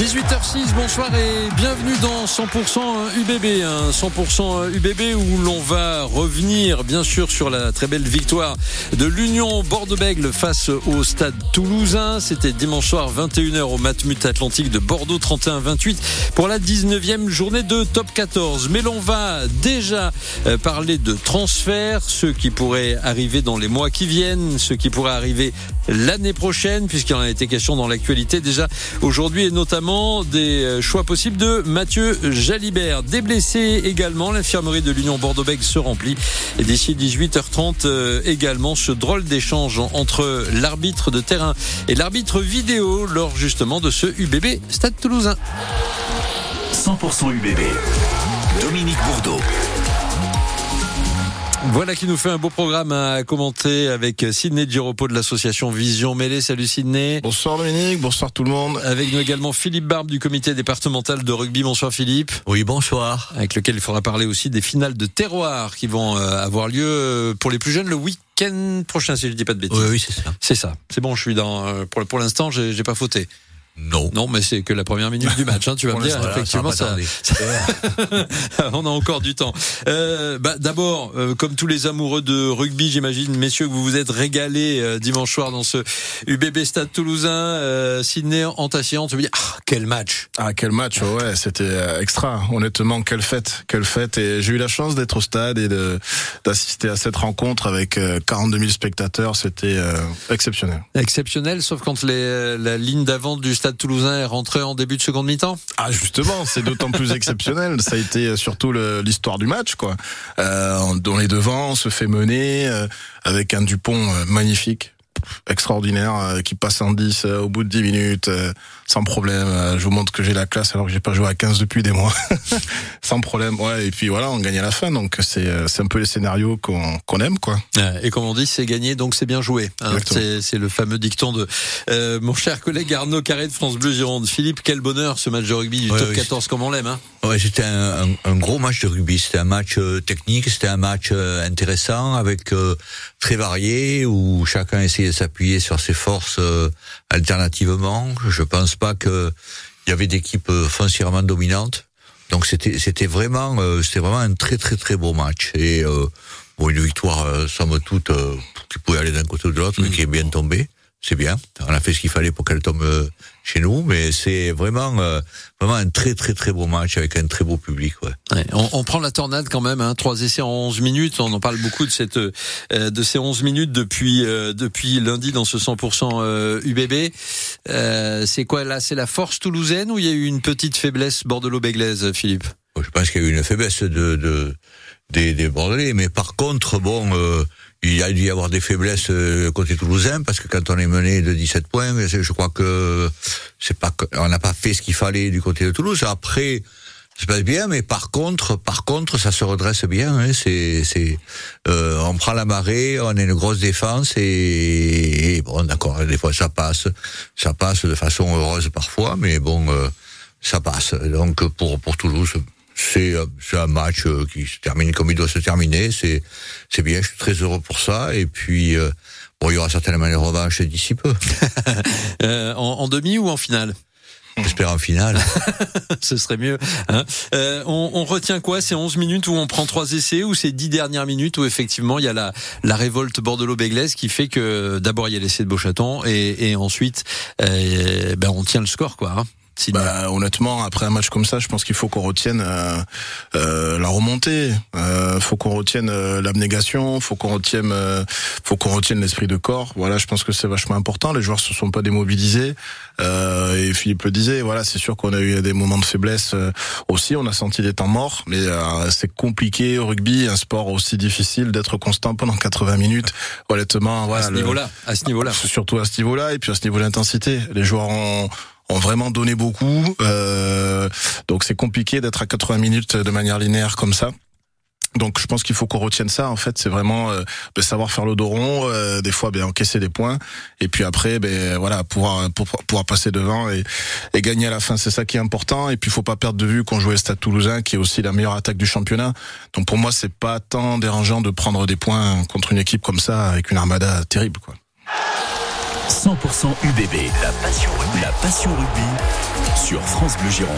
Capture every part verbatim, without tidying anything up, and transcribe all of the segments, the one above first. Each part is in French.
dix-huit heures six, bonsoir et bienvenue dans cent pour cent U B B, hein, cent pour cent U B B où l'on va revenir bien sûr sur la très belle victoire de l'Union Bordeaux-Bègles face au Stade Toulousain. C'était dimanche soir vingt et une heures au Matmut Atlantique de Bordeaux, trente et un vingt-huit pour la dix-neuvième journée de Top quatorze. Mais l'on va déjà parler de transferts, ceux qui pourraient arriver dans les mois qui viennent, ceux qui pourraient arriver l'année prochaine, puisqu'il en a été question dans l'actualité déjà aujourd'hui, et notamment des choix possibles de Mathieu Jalibert. Des blessés également, l'infirmerie de l'Union Bordeaux-Bègles se remplit. Et d'ici dix-huit heures trente euh, également, ce drôle d'échange entre l'arbitre de terrain et l'arbitre vidéo lors justement de ce U B B Stade Toulousain. cent pour cent U B B, Dominique Bourdeau. Voilà qui nous fait un beau programme à commenter avec Sidney Giropo de l'association Vision Mêlée. Salut Sidney. Bonsoir Dominique, bonsoir tout le monde. Avec nous également Philippe Barbe du comité départemental de rugby. Bonsoir Philippe. Oui, bonsoir. Avec lequel il faudra parler aussi des finales de terroir qui vont avoir lieu pour les plus jeunes le week-end prochain, si je ne dis pas de bêtises. Oui, oui, c'est ça. C'est ça. C'est bon, je suis dans. Pour, pour l'instant, j'ai, j'ai pas fauté. Non. Non, mais c'est que la première minute du match, hein, tu vas me dire. Voilà, effectivement, ça, ça, ça on a encore du temps. Euh, bah, d'abord, euh, comme tous les amoureux de rugby, j'imagine, messieurs, que vous vous êtes régalés euh, dimanche soir dans ce U B B Stade Toulousain. Euh, Sidney, en t'asseyant, tu me dis, ah, quel match! Ah, quel match, ouais, c'était extra. Honnêtement, quelle fête, quelle fête. Et j'ai eu la chance d'être au stade et de, d'assister à cette rencontre avec quarante-deux mille spectateurs. C'était euh, exceptionnel. Exceptionnel, sauf quand les, la ligne d'avant du Stade Toulousain est rentré en début de seconde mi-temps. Ah justement, c'est d'autant plus exceptionnel. Ça a été surtout le, l'histoire du match, quoi. Euh, on est devant, on se fait mener euh, avec un Dupont euh, magnifique, extraordinaire, euh, qui passe en dix euh, au bout de dix minutes, euh, sans problème. Euh, je vous montre que j'ai la classe alors que j'ai pas joué à quinze depuis des mois, sans problème. Ouais. Et puis voilà, on gagne à la fin. Donc c'est euh, c'est un peu les scénarios qu'on qu'on aime, quoi. Et comme on dit, c'est gagné, donc c'est bien joué. Hein. C'est, c'est le fameux dicton de euh, mon cher collègue Arnaud Carré de France Bleu Gironde. Philippe, quel bonheur ce match de rugby du ouais, Top oui, quatorze, comme on l'aime. Hein. Ouais, c'était un, un, un gros match de rugby. C'était un match euh, technique, c'était un match euh, intéressant, avec euh, très varié, où chacun essayait de s'appuyer sur ses forces euh, alternativement. Je pense pas que il y avait d'équipes euh, foncièrement dominantes. Donc c'était c'était vraiment euh, c'était vraiment un très très très beau match, et euh, bon, une victoire euh, somme toute euh, qui pouvait aller d'un côté ou de l'autre, mmh. mais qui est bien tombée. C'est bien. On a fait ce qu'il fallait pour qu'elle tombe euh, chez nous, mais c'est vraiment euh, vraiment un très très très beau match avec un très beau public. Ouais. Ouais, on, on prend la tornade quand même. Hein, trois essais en onze minutes. On en parle beaucoup de cette euh, de ces onze minutes depuis euh, depuis lundi dans ce cent pour cent euh, U B B. Euh, c'est quoi là? C'est la force toulousaine ou il y a eu une petite faiblesse bordelot-béglaise, Philippe? Je pense qu'il y a eu une faiblesse de, de des, des Bordelais, mais par contre, bon. Euh, Il y a dû y avoir des faiblesses côté toulousain, parce que quand on est mené de dix-sept points, je crois que c'est pas que, on n'a pas fait ce qu'il fallait du côté de Toulouse. Après, ça se passe bien, mais par contre, par contre, ça se redresse bien. Hein, c'est, c'est, euh, on prend la marée, on a une grosse défense et, et bon, d'accord, des fois ça passe, ça passe de façon heureuse parfois, mais bon, euh, ça passe. Donc pour pour Toulouse. C'est, c'est un match qui se termine comme il doit se terminer. C'est, c'est bien, je suis très heureux pour ça. Et puis, euh, bon, il y aura certainement les revanches d'ici peu. euh, en, en demi ou en finale? J'espère en finale. Ce serait mieux. Hein. Euh, on, on retient quoi? C'est onze minutes où on prend trois essais, ou c'est dix dernières minutes où effectivement il y a la, la révolte bordelot-béglaise qui fait que d'abord il y a l'essai de Beauchaton et, et ensuite euh, ben on tient le score, quoi. Hein. Bah, honnêtement, après un match comme ça, je pense qu'il faut qu'on retienne euh, euh, la remontée. Euh, faut qu'on retienne euh, l'abnégation. Faut qu'on retienne, euh, faut qu'on retienne l'esprit de corps. Voilà, je pense que c'est vachement important. Les joueurs se sont pas démobilisés. Euh, et Philippe le disait. Voilà, c'est sûr qu'on a eu des moments de faiblesse euh, aussi. On a senti des temps morts, mais euh, c'est compliqué au rugby, un sport aussi difficile, d'être constant pendant quatre-vingts minutes. Honnêtement, voilà. À ce le, niveau-là, à ce niveau-là. Surtout à ce niveau-là, et puis à ce niveau d'intensité. Les joueurs ont ont vraiment donné beaucoup, euh, donc c'est compliqué d'être à quatre-vingts minutes de manière linéaire comme ça. Donc je pense qu'il faut qu'on retienne ça. En fait, c'est vraiment euh, de savoir faire le dos rond, euh, des fois ben, encaisser des points, et puis après ben voilà pouvoir pour, pouvoir passer devant et, et gagner à la fin. C'est ça qui est important. Et puis il faut pas perdre de vue qu'on jouait Stade Toulousain, qui est aussi la meilleure attaque du championnat. Donc pour moi, c'est pas tant dérangeant de prendre des points contre une équipe comme ça avec une armada terrible, quoi. cent pour cent U B B, la passion rugby. La passion rugby. sur France Bleu Gironde.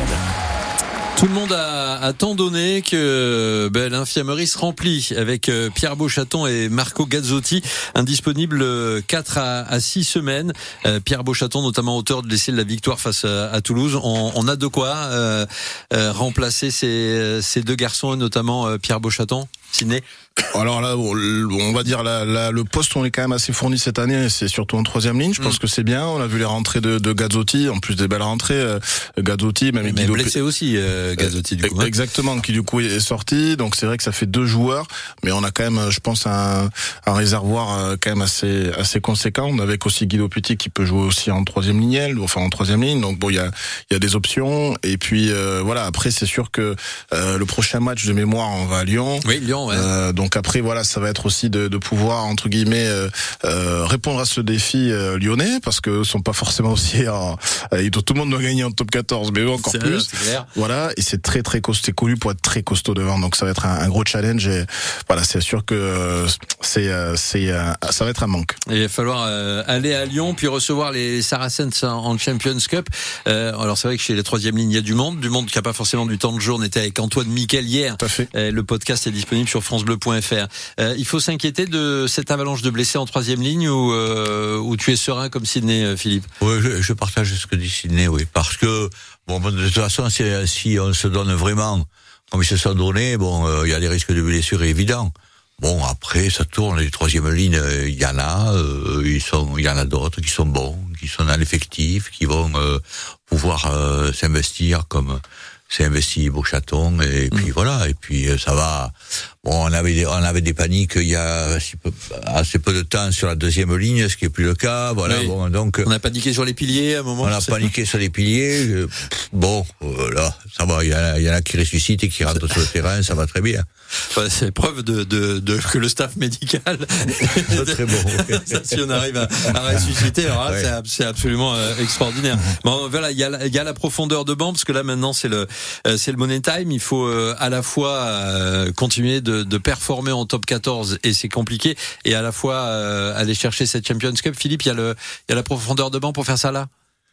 Tout le monde a, a tant donné que ben, l'infirmerie se remplit avec euh, Pierre Beauchaton et Marco Gazzotti, indisponibles quatre à six semaines. Euh, Pierre Beauchaton, notamment auteur de l'essai de la victoire face à, à Toulouse. On, on a de quoi euh, euh, remplacer ces, ces deux garçons, et notamment euh, Pierre Beauchaton, Sidney. Alors là, on va dire là, là, le poste on est quand même assez fourni cette année. C'est surtout en troisième ligne. Je pense mmh. que c'est bien. On a vu les rentrées de, de Gazzotti, en plus des belles rentrées. Euh, Gazzotti, même mais Guido blessé aussi, euh, Gazzotti du coup. Hein. Exactement, qui du coup est sorti. Donc c'est vrai que ça fait deux joueurs, mais on a quand même, je pense, un, un réservoir quand même assez assez conséquent. Avec aussi Guido Petit qui peut jouer aussi en troisième ligne, enfin en troisième ligne. Donc bon, il y a il y a des options. Et puis euh, voilà. Après, c'est sûr que euh, le prochain match de mémoire, on va à Lyon. Oui, Lyon. Ouais. Euh, donc après voilà, ça va être aussi de, de pouvoir entre guillemets euh, euh, répondre à ce défi euh, lyonnais, parce que sont pas forcément aussi en, euh, tout le monde doit gagner en top quatorze, mais eux encore c'est plus. C'est clair. Voilà, et c'est très très costaud, connu pour être très costaud devant, donc ça va être un, un gros challenge. Et voilà, c'est sûr que euh, c'est euh, c'est euh, ça va être un manque. Et il va falloir euh, aller à Lyon puis recevoir les Saracens en Champions Cup. Euh, alors c'est vrai que chez les troisième lignes il y a du monde, du monde qui a pas forcément du temps de jeu. On était avec Antoine Miquel hier. Tout à fait. Euh, le podcast est disponible sur francebleu point f r. Euh, il faut s'inquiéter de cette avalanche de blessés en troisième ligne, ou euh, où tu es serein comme Sidney, Philippe? Oui, je, je partage ce que dit Sidney, oui, parce que bon, de toute façon, si, si on se donne vraiment comme ils se sont donnés, bon, il euh, y a des risques de blessures évidents. Bon, après, ça tourne, les troisième lignes, il y en a, euh, ils sont, il y en a d'autres qui sont bons, qui sont dans l'effectif, qui vont euh, pouvoir euh, s'investir comme c'est investi Beauchaton, et puis mmh. voilà, et puis ça va. Bon, on avait des, on avait des paniques il y a assez peu, assez peu de temps sur la deuxième ligne, ce qui est plus le cas. Voilà, oui. bon, donc on a paniqué sur les piliers à un moment. On a paniqué pas. sur les piliers. Bon, là, ça va. Il y en a, il y en a qui ressuscitent et qui rentrent sur le terrain, ça va très bien. Enfin, c'est preuve de, de, de que le staff médical est très bon. Si on arrive à, à ressusciter, alors là, ouais. c'est, c'est absolument euh, extraordinaire. Bon, voilà, il y a, il y a la profondeur de banc, parce que là maintenant c'est le, euh, c'est le money time. Il faut euh, à la fois euh, continuer de, de performer en top quatorze, et c'est compliqué, et à la fois euh, aller chercher cette Champions Cup. Philippe, il y a le, il y a la profondeur de banc pour faire ça là.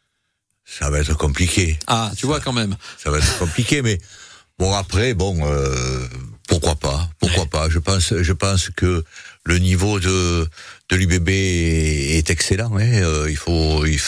Ça va être compliqué. Ah, tu ça, vois quand même. Ça va être compliqué, mais bon après, bon. Euh, Pourquoi pas? Pourquoi pas? Je pense, je pense que le niveau de de l'U B B est, est excellent. Hein. Euh, il faut, il,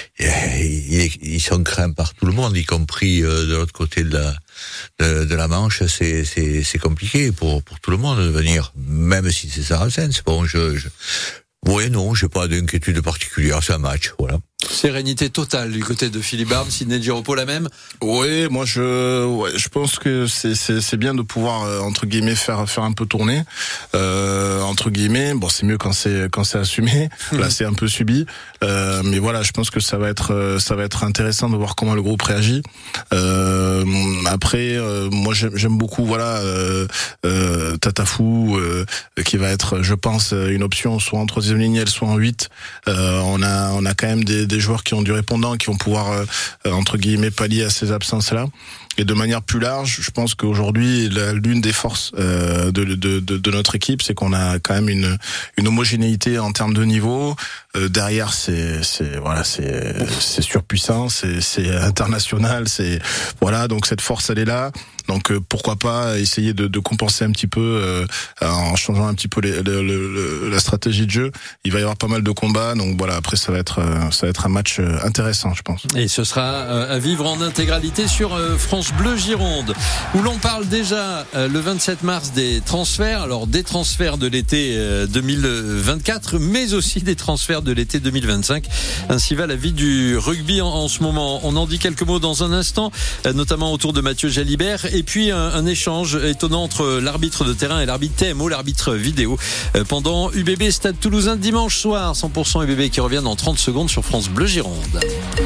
il, ils sont craints par tout le monde, y compris euh, de l'autre côté de la de, de la Manche. C'est c'est c'est compliqué pour pour tout le monde de venir, même si c'est Saracens. Bon, je, je ouais, non, j'ai pas d'inquiétude particulière. C'est un match, voilà. Sérénité totale du côté de Philippe Barbe. Sidney Giropo, la même? Oui, moi je, ouais, je pense que c'est, c'est, c'est bien de pouvoir euh, entre guillemets faire faire un peu tourner. Euh, entre guillemets, bon, c'est mieux quand c'est quand c'est assumé. Là, c'est un peu subi. Euh, mais voilà, je pense que ça va être ça va être intéressant de voir comment le groupe réagit. Euh, après, euh, moi j'aime, j'aime beaucoup, voilà, euh, euh, Tatafou, euh, qui va être, je pense, une option soit en troisième ligne, soit en huit. Euh, on a on a quand même des, des joueurs qui ont du répondant, qui vont pouvoir euh, entre guillemets pallier à ces absences-là. Et de manière plus large, je pense qu'aujourd'hui, la, l'une des forces euh, de, de, de, de notre équipe, c'est qu'on a quand même une, une homogénéité en termes de niveau. Euh, derrière, c'est, c'est voilà, c'est, c'est surpuissant, c'est, c'est international, c'est voilà. Donc cette force, elle est là. Donc euh, pourquoi pas essayer de, de compenser un petit peu euh, en changeant un petit peu les, le, le, la stratégie de jeu. Il va y avoir pas mal de combats, donc voilà. Après, ça va être, ça va être un match intéressant, je pense. Et ce sera à vivre en intégralité sur France Bleu Gironde, où l'on parle déjà euh, le vingt-sept mars des transferts. Alors des transferts de l'été euh, deux mille vingt-quatre, mais aussi des transferts de l'été deux mille vingt-cinq. Ainsi va la vie du rugby en, en ce moment. On en dit quelques mots dans un instant, euh, notamment autour de Mathieu Jalibert, et puis un, un échange étonnant entre l'arbitre de terrain et l'arbitre T M O, l'arbitre vidéo, euh, pendant U B B Stade Toulousain dimanche soir. Cent pour cent U B B qui revient dans trente secondes sur France Bleu Gironde.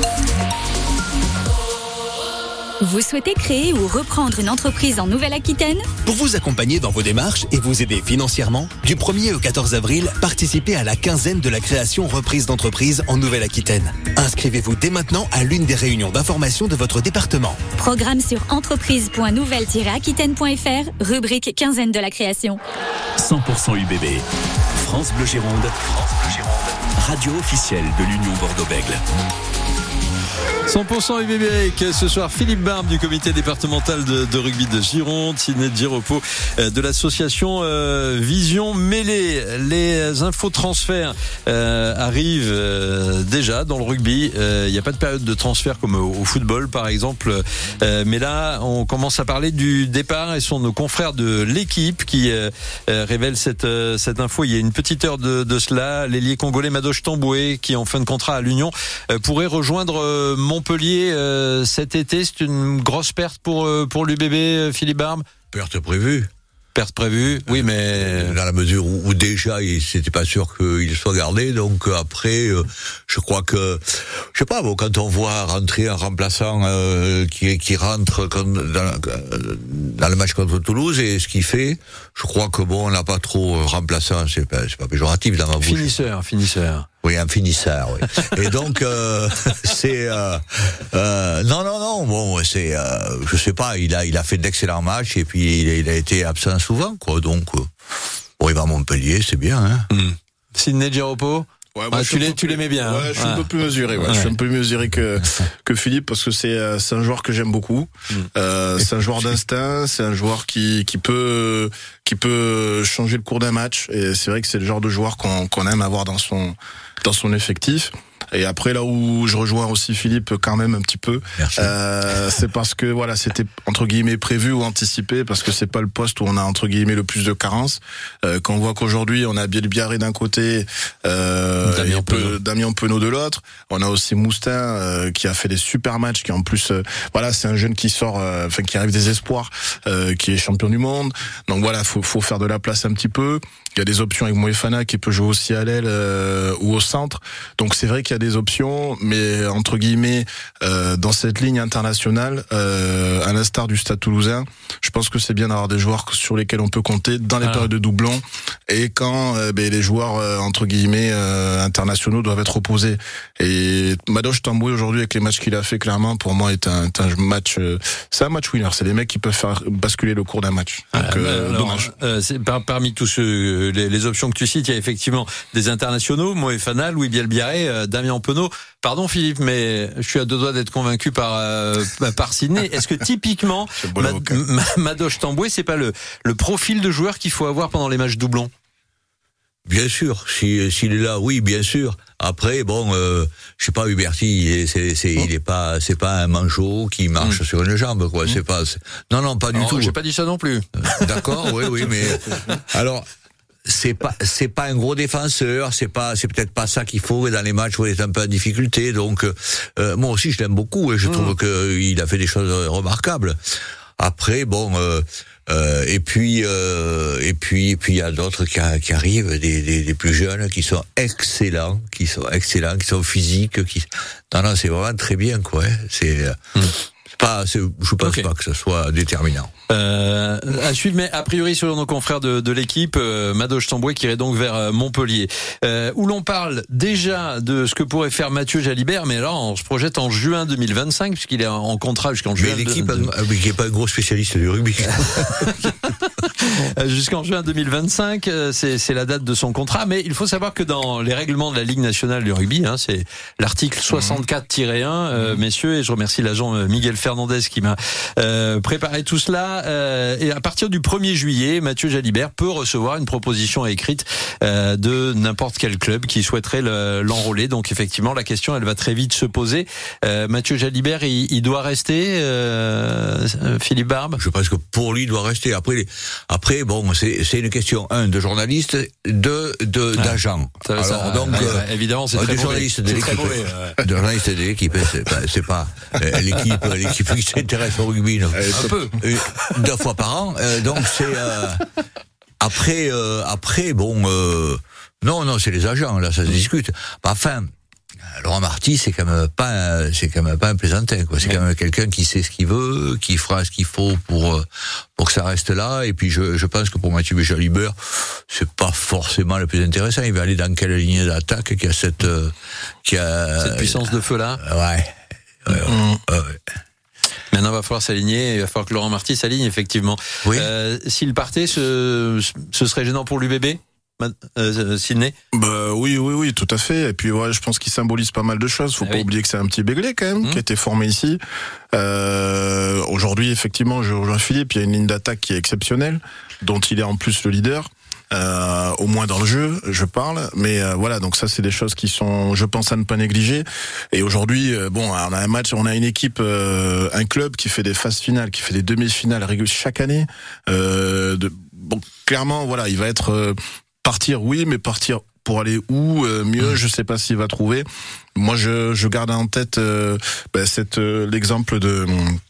Vous souhaitez créer ou reprendre une entreprise en Nouvelle-Aquitaine ? Pour vous accompagner dans vos démarches et vous aider financièrement, du premier au quatorze avril, participez à la quinzaine de la création-reprise d'entreprise en Nouvelle-Aquitaine. Inscrivez-vous dès maintenant à l'une des réunions d'information de votre département. Programme sur entreprise point nouvelle tiret aquitaine point f r, rubrique quinzaine de la création. cent pour cent U B B. France Bleu Gironde. France Bleu Gironde. Radio officielle de l'Union Bordeaux-Bègles. cent pour cent U B B avec ce soir Philippe Barbe du comité départemental de, de rugby de Gironde, Sidney Giropo de l'association euh, Vision Mêlée. Les infos transferts euh, arrivent euh, déjà dans le rugby. Il euh, n'y a pas de période de transfert comme au, au football par exemple, euh, mais là on commence à parler du départ et ce sont nos confrères de l'équipe qui euh, euh, révèlent cette, euh, cette info. Il y a une petite heure de, de cela, l'ailier congolais Madoche Tamboué qui est en fin de contrat à l'Union euh, pourrait rejoindre euh, Montpellier euh, cet été. C'est une grosse perte pour, euh, pour l'U B B, euh, Philippe Barbe. Perte prévue. Perte prévue, oui, mais dans la mesure où, où déjà il c'était pas sûr qu'il soit gardé, donc après euh, je crois que je sais pas bon, quand on voit rentrer un remplaçant euh, qui qui rentre dans, dans le match contre Toulouse et ce qu'il fait, je crois que bon on n'a pas trop remplaçant, c'est pas c'est pas péjoratif dans ma bouche. Finisseur, finisseur. Oui, un finisseur, oui. Et donc, euh, c'est... Euh, euh, non, non, non, bon, c'est... Euh, je sais pas, il a, il a fait d'excellents matchs et puis il a, il a été absent souvent, quoi. Donc, euh, bon, il va à Montpellier, c'est bien, hein. Mmh. Sidney Giropo. Ouais, ah, tu, l'es, tu l'aimais bien. Ouais, hein. je suis ah. un peu plus mesuré. Ouais. Ouais. Je suis un peu plus mesuré que que Philippe parce que c'est c'est un joueur que j'aime beaucoup. Mm. Euh, c'est un joueur d'instinct. C'est un joueur qui qui peut qui peut changer le cours d'un match. Et c'est vrai que c'est le genre de joueur qu'on qu'on aime avoir dans son dans son effectif. Et après là où je rejoins aussi Philippe quand même un petit peu, euh, c'est parce que voilà c'était entre guillemets prévu ou anticipé parce que c'est pas le poste où on a entre guillemets le plus de carences. Euh, quand on voit qu'aujourd'hui on a Bielbiaré d'un côté, euh, Damien, Penaud. Damien Penaud de l'autre, on a aussi Moustin euh, qui a fait des super matchs, qui en plus euh, voilà c'est un jeune qui sort, enfin euh, qui arrive des espoirs, euh, qui est champion du monde. Donc voilà faut faut faire de la place un petit peu. Il y a des options avec Moefana qui peut jouer aussi à l'aile euh, ou au centre. Donc c'est vrai qu'il y a des options, mais entre guillemets, euh, dans cette ligne internationale, euh, à l'instar du Stade Toulousain, je pense que c'est bien d'avoir des joueurs sur lesquels on peut compter dans les ah. périodes de doublons et quand euh, ben, les joueurs euh, entre guillemets euh, internationaux doivent être opposés. Et Madoche Tamboué aujourd'hui avec les matchs qu'il a fait, clairement pour moi est un, est un match, euh, c'est un match winner. C'est des mecs qui peuvent faire basculer le cours d'un match. Donc ah, euh, alors, dommage. Euh, c'est par, parmi tous ceux, les, les options que tu cites, il y a effectivement des internationaux, Moefana, Louis Bielbiaré, euh, Damien Penaud. Pardon Philippe, mais je suis à deux doigts d'être convaincu par euh, par Sidney. Est-ce que typiquement Ma, Ma, Madoche Tamboué, c'est pas le le profil de joueur qu'il faut avoir pendant les matchs doublons? Bien sûr, si s'il est là, oui, bien sûr. Après, bon, euh, je sais pas, Huberti, il est, c'est, c'est, oh. il est pas, c'est pas un manchot qui marche mmh. sur une jambe, quoi. Mmh. C'est pas, c'est... non, non, pas du Alors, tout. J'ai pas dit ça non plus. Euh, d'accord, oui, oui, mais alors. C'est pas, c'est pas un gros défenseur, c'est pas, c'est peut-être pas ça qu'il faut dans les matchs où il est un peu en difficulté. Donc, euh, moi aussi, je l'aime beaucoup et je mmh. trouve que il a fait des choses remarquables. Après, bon, euh, euh, et puis, euh, et puis, et puis, il y a d'autres qui, qui arrivent, des, des, des plus jeunes, qui sont excellents, qui sont excellents, qui sont physiques, qui, non, non, c'est vraiment très bien, quoi. Hein. C'est. Mmh. Pas, c'est, je pense okay. pas que ce soit déterminant. Euh, à suivre, mais a priori selon nos confrères de, de l'équipe, euh, Madoche Tamboué qui irait donc vers Montpellier, euh, où l'on parle déjà de ce que pourrait faire Mathieu Jalibert, mais alors on se projette en juin deux mille vingt-cinq puisqu'il est en contrat jusqu'en juin. Mais l'équipe, de, de... qui n'est pas un gros spécialiste du rugby. Jusqu'en juin deux mille vingt-cinq, c'est, c'est la date de son contrat, mais il faut savoir que dans les règlements de la Ligue nationale du rugby, hein, c'est l'article soixante-quatre tiret un, euh, messieurs, et je remercie l'agent Miguel Fernandez qui m'a euh, préparé tout cela. Euh, et à partir du premier juillet, Mathieu Jalibert peut recevoir une proposition écrite euh, de n'importe quel club qui souhaiterait le, l'enrôler. Donc effectivement, la question, elle va très vite se poser. Euh, Mathieu Jalibert, il, il doit rester, euh, Philippe Barbe? Je pense que pour lui, il doit rester. Après, après bon, c'est, c'est une question, un, de journaliste, deux, de, ah, d'agent. Alors, ça, donc, ah, euh, évidemment, c'est très journaliste de l'équipe. Mauvais, ouais. De journaliste de l'équipe, c'est pas, c'est pas euh, l'équipe, l'équipe qui s'intéresse au rugby. Non. Un peu. Euh, deux fois par an. Euh, donc c'est euh, après, euh, après, bon, euh, non, non, c'est les agents. Là, ça se discute. Enfin. Laurent Marty, c'est quand même pas, c'est quand même pas un plaisantin, quoi. C'est quand même quelqu'un qui sait ce qu'il veut, qui fera ce qu'il faut pour pour que ça reste là. Et puis je, je pense que pour Mathieu Jalibert, c'est pas forcément le plus intéressant. Il va aller dans quelle ligne d'attaque qui a cette, qui a cette puissance de feu là. Ouais. ouais, mmh. ouais, ouais. Maintenant, il va falloir s'aligner. Il va falloir que Laurent Marty s'aligne, effectivement. Oui. Euh, s'il partait, ce, ce serait gênant pour l'U B B? euh, Sidney? Bah oui, oui, oui, tout à fait. Et puis ouais, je pense qu'il symbolise pas mal de choses. Faut ah pas oui. oublier que c'est un petit Béglé quand même, mmh. qui a été formé ici. Euh, aujourd'hui, effectivement, je rejoins Philippe. Il y a une ligne d'attaque qui est exceptionnelle, dont il est en plus le leader. Euh, au moins dans le jeu, je parle, mais euh, voilà, donc ça c'est des choses qui sont, je pense, à ne pas négliger. Et aujourd'hui, euh, bon, on a un match, on a une équipe, euh, un club qui fait des phases finales, qui fait des demi-finales régulières chaque année. Euh, de, bon, clairement, voilà, il va être euh, partir, oui, mais partir pour aller où euh, mieux, je sais pas s'il va trouver. Moi, je, je garde en tête euh, bah, cette euh, l'exemple de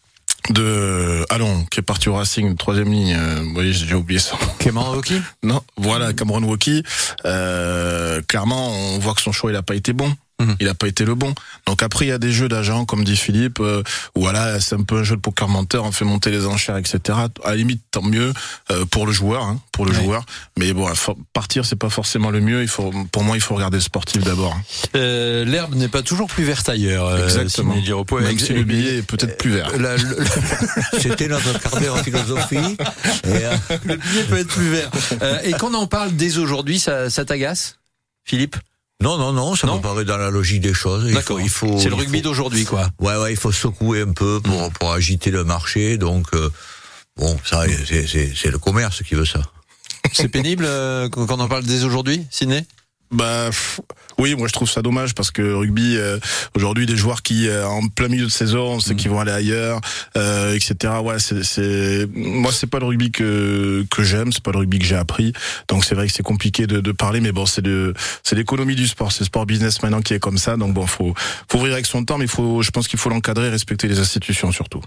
de Allons, qui est parti au Racing, troisième ligne, euh, vous voyez, j'ai oublié ça. Cameron Wauquiez? Non, voilà, Cameron Wauquiez. Euh, clairement, on voit que son choix, il a pas été bon. Mmh. Il a pas été le bon. Donc après, il y a des jeux d'agents, comme dit Philippe, euh, où voilà, c'est un peu un jeu de poker menteur, on fait monter les enchères, et cetera. À la limite, tant mieux euh, pour le joueur, hein, pour le ouais. joueur. Mais bon, partir, c'est pas forcément le mieux. Il faut, pour moi, il faut regarder le sportif d'abord. Euh, l'herbe n'est pas toujours plus verte ailleurs. Exactement. Euh, Même si le billet est peut-être plus vert. La, le, C'était notre quart d'heure en philosophie. Et euh... Le billet peut être plus vert. Euh, et quand on en parle dès aujourd'hui, ça, ça t'agace, Philippe? Non, non, non, ça non. me paraît dans la logique des choses. D'accord. Il faut, il faut, c'est le rugby faut... d'aujourd'hui, quoi. Ouais, ouais, il faut secouer un peu pour, mmh. pour agiter le marché. Donc, euh, bon, ça, c'est, c'est, c'est le commerce qui veut ça. C'est pénible euh, quand on en parle dès aujourd'hui, Sidney? Bah pff, oui, moi je trouve ça dommage parce que rugby euh, aujourd'hui des joueurs qui euh, en plein milieu de saison, on sait mmh. qu'ils vont aller ailleurs, euh, et cetera. Ouais, c'est, c'est moi c'est pas le rugby que que j'aime, c'est pas le rugby que j'ai appris. Donc c'est vrai que c'est compliqué de, de parler, mais bon c'est de c'est l'économie du sport, c'est le sport business maintenant qui est comme ça. Donc bon, faut faut ouvrir avec son temps, mais il faut, je pense qu'il faut l'encadrer, respecter les institutions surtout.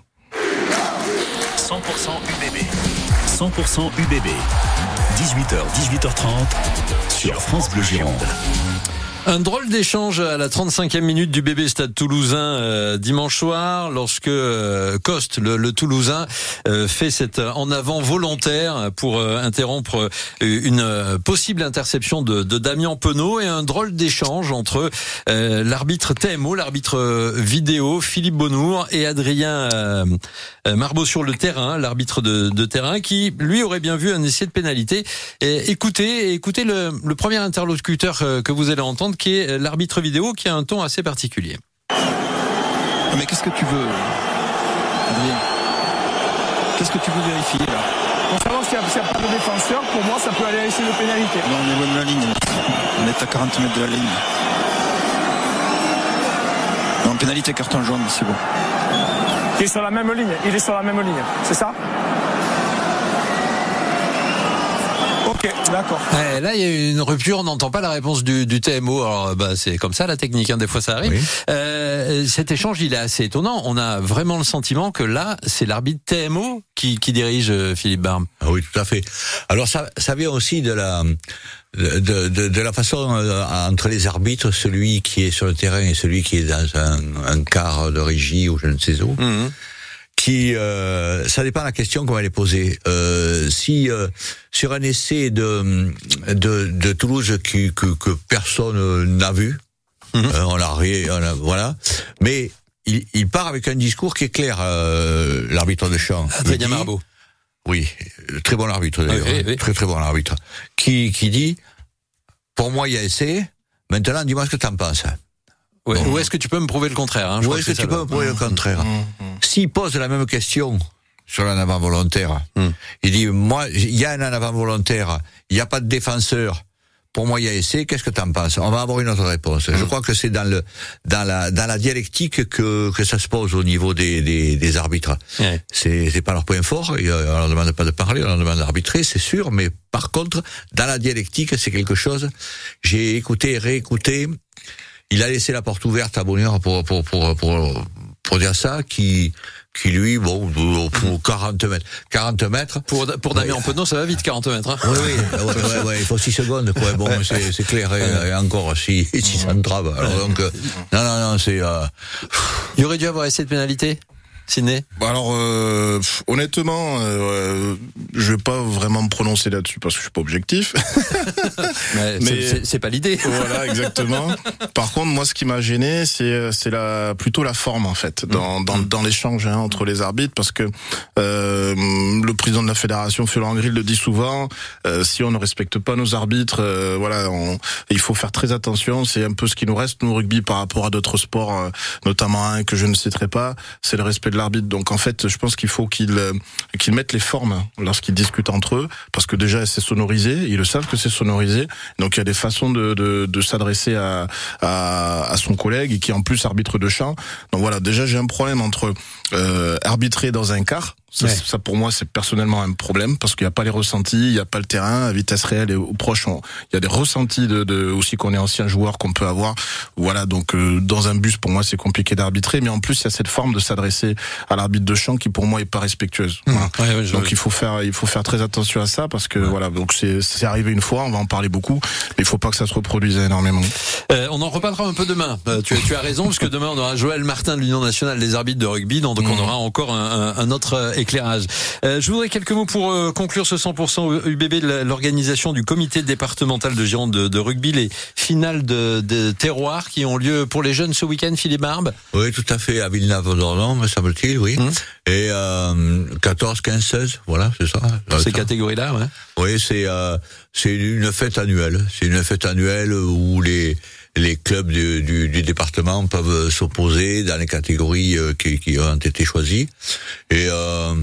cent pour cent U B B. cent pour cent U B B. dix-huit heures, dix-huit heures trente sur France Bleu Gironde. Un drôle d'échange à la trente-cinquième minute du bébé Stade Toulousain euh, dimanche soir, lorsque euh, Coste, le, le Toulousain, euh, fait cet en avant volontaire pour euh, interrompre une euh, possible interception de, de Damien Penaud, et un drôle d'échange entre euh, l'arbitre T M O, l'arbitre vidéo Philippe Bonnour, et Adrien euh, Marbeau sur le terrain, l'arbitre de, de terrain, qui lui aurait bien vu un essai de pénalité. Et écoutez, écoutez le, le premier interlocuteur euh, que vous allez entendre, qui est l'arbitre vidéo, qui a un ton assez particulier. Mais qu'est-ce que tu veux, Adrien? Qu'est-ce que tu veux vérifier là? Pour savoir s'il n'y a, a pas de défenseur, pour moi ça peut aller à l'essai de pénalité. Non, on est loin de la ligne. On est à quarante mètres de la ligne. Non, pénalité carton jaune, c'est bon. Il est sur la même ligne, il est sur la même ligne, c'est ça? Ok, d'accord. Ouais, là, il y a une rupture, on n'entend pas la réponse du, du T M O. Alors, bah, c'est comme ça la technique, hein, des fois ça arrive. Oui. Euh, cet échange, il est assez étonnant. On a vraiment le sentiment que là, c'est l'arbitre T M O qui, qui dirige Philippe Barbe. Ah oui, tout à fait. Alors ça, ça vient aussi de la de, de, de la façon euh, entre les arbitres, celui qui est sur le terrain et celui qui est dans un, un quart de régie ou je ne sais où. Mmh. Qui, euh, ça dépend de la question qu'on va les poser. Euh, si euh, sur un essai de de, de Toulouse qui, que, que personne n'a vu, mmh. euh, on l'a ré, on a, voilà, mais il, il part avec un discours qui est clair. Euh, l'arbitre de champ, Adrien Marbeau. Oui, très bon arbitre d'ailleurs, oui, oui. très très bon arbitre, qui qui dit, pour moi il y a essai. Maintenant, dis-moi ce que t'en penses. Ouais. Ou est-ce que tu peux me prouver le contraire, hein? Ou est-ce que, que tu peux me prouver mmh, le contraire mmh, mmh. S'il pose la même question sur l'en avant volontaire, mmh. il dit, moi, il y a un en avant volontaire, il n'y a pas de défenseur, pour moi il y a essai, qu'est-ce que tu en penses? On va avoir une autre réponse. Mmh. Je crois que c'est dans le dans la dans la dialectique que que ça se pose au niveau des des, des arbitres. Ouais. C'est c'est pas leur point fort, on leur demande pas de parler, on leur demande d'arbitrer, c'est sûr, mais par contre, dans la dialectique, c'est quelque chose, j'ai écouté et réécouté. Il a laissé la porte ouverte à Bonheur pour pour pour pour pour dire ça, qui qui lui bon pour quarante mètres, quarante mètres. Pour pour Damien ouais. Penaud, ça va vite quarante mètres. Hein. Oui oui, ouais, ouais, ouais, il faut six secondes quoi. Bon, ouais. c'est c'est clair et, et encore si si ça me trave. Alors donc euh, non non non, c'est euh... il aurait dû avoir essai de pénalité. Sidney? Alors euh, pff, honnêtement, euh, je vais pas vraiment me prononcer là-dessus parce que je suis pas objectif. Mais, Mais c'est, c'est, c'est pas l'idée. Voilà, exactement. Par contre, moi, ce qui m'a gêné, c'est c'est la plutôt la forme en fait dans dans, mmh. dans l'échange hein, entre les arbitres, parce que euh, le président de la fédération, Florent Grill, le dit souvent. Euh, si on ne respecte pas nos arbitres, euh, voilà, on, il faut faire très attention. C'est un peu ce qui nous reste, nous, rugby, par rapport à d'autres sports, euh, notamment un que je ne citerai pas, c'est le respect de l'arbitre. Donc en fait, je pense qu'il faut qu'ils euh, qu'ils mettent les formes lorsqu'ils discutent entre eux, parce que déjà c'est sonorisé, ils le savent que c'est sonorisé. Donc il y a des façons de de, de s'adresser à, à à son collègue et qui en plus arbitre de champ. Donc voilà, déjà j'ai un problème entre euh, arbitrer dans un quart. Ça, ouais. ça pour moi c'est personnellement un problème parce qu'il n'y a pas les ressentis, il n'y a pas le terrain à vitesse réelle et au proche. On, il y a des ressentis de, de aussi qu'on est ancien joueur qu'on peut avoir. Voilà, donc euh, dans un bus pour moi c'est compliqué d'arbitrer, mais en plus il y a cette forme de s'adresser à l'arbitre de champ qui pour moi est pas respectueuse. Mmh. Voilà. Ouais, ouais, je... Donc il faut faire il faut faire très attention à ça parce que ouais. voilà, donc c'est c'est arrivé une fois, on va en parler beaucoup, mais il faut pas que ça se reproduise énormément. Euh, on en reparlera un peu demain. Euh, tu, tu as raison parce que demain on aura Joël Martin de l'Union nationale des arbitres de rugby, donc mmh. on aura encore un, un, un autre éclairage. Euh, je voudrais quelques mots pour euh, conclure ce cent pour cent U B B de l'organisation du comité départemental de Gironde de, de rugby, les finales de, de terroir qui ont lieu pour les jeunes ce week-end, Philippe Barbe. Oui, tout à fait, à Villeneuve-d'Ornon, me semble-t-il, oui. Mmh. Et euh, quatorze, quinze, seize, voilà, c'est ça. Ces ça. catégories-là, ouais. Oui, c'est euh, c'est une fête annuelle. C'est une fête annuelle où les les clubs du, du, du département peuvent s'opposer dans les catégories euh, qui, qui ont été choisies. Et euh,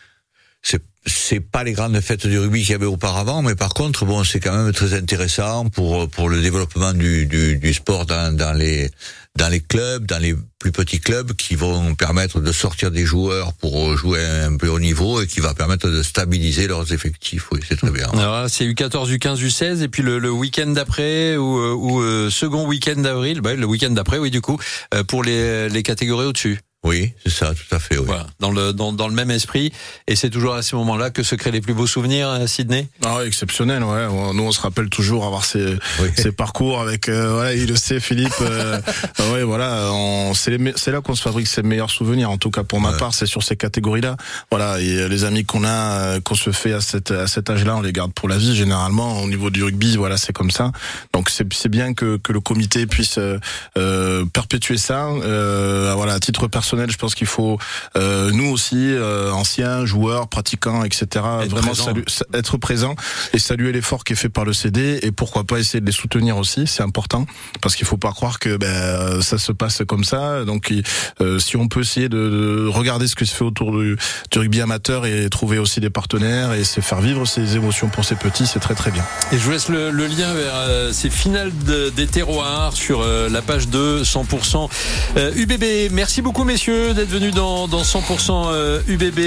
c'est c'est pas les grandes fêtes du rugby qu'il y avait auparavant, mais par contre, bon, c'est quand même très intéressant pour pour le développement du du, du sport dans dans les dans les clubs, dans les plus petits clubs, qui vont permettre de sortir des joueurs pour jouer un peu haut niveau et qui va permettre de stabiliser leurs effectifs. Oui, c'est très bien. Alors, c'est U quatorze, U quinze, U seize, et puis le, le week-end d'après, ou, ou euh, second week-end d'avril, bah, le week-end d'après, oui, du coup, euh, pour les, les catégories au-dessus. Oui, c'est ça, tout à fait, oui. Voilà, dans le dans dans le même esprit, et c'est toujours à ce moment-là que se créent les plus beaux souvenirs, Sidney. Ah, exceptionnel, ouais. Nous, on se rappelle toujours avoir ces oui. ces parcours avec, euh, voilà, il le sait, Philippe. Euh, ouais, voilà, on, c'est les, c'est là qu'on se fabrique ses meilleurs souvenirs. En tout cas, pour ma ouais. part, c'est sur ces catégories-là. Voilà, et les amis qu'on a, qu'on se fait à cet à cet âge-là, on les garde pour la vie. Généralement, au niveau du rugby, voilà, c'est comme ça. Donc, c'est c'est bien que que le comité puisse euh, perpétuer ça. Euh, voilà, à titre personnel. Je pense qu'il faut, euh, nous aussi, euh, anciens joueurs, pratiquants, et cetera, être vraiment présent. Salu- être présent et saluer l'effort qui est fait par le C D et pourquoi pas essayer de les soutenir aussi. C'est important parce qu'il faut pas croire que ben ça se passe comme ça. Donc, euh, si on peut essayer de, de regarder ce qui se fait autour du, du rugby amateur et trouver aussi des partenaires et se faire vivre ces émotions pour ces petits, c'est très très bien. Et je vous laisse le, le lien vers euh, ces finales de, des terroirs sur euh, la page de cent pour cent euh, U B B. Merci beaucoup, messieurs, d'être venus dans, dans cent pour cent euh, U B B.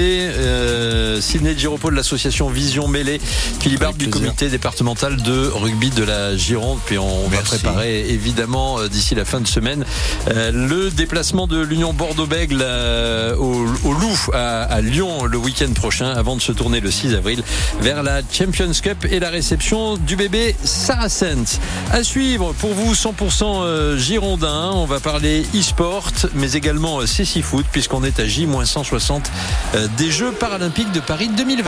Euh, Sidney Giropo de l'association Vision Mêlée, Philippe Barbe du comité départemental de rugby de la Gironde. Puis on Merci. va préparer évidemment euh, d'ici la fin de semaine euh, le déplacement de l'Union Bordeaux-Bègles euh, au, au Loup à, à Lyon le week-end prochain, avant de se tourner le six avril vers la Champions Cup et la réception du bébé Saracens. À suivre pour vous cent pour cent euh, girondin. On va parler e-sport, mais également euh, C C Foot, puisqu'on est à J cent soixante euh, des Jeux paralympiques de Paris deux mille vingt.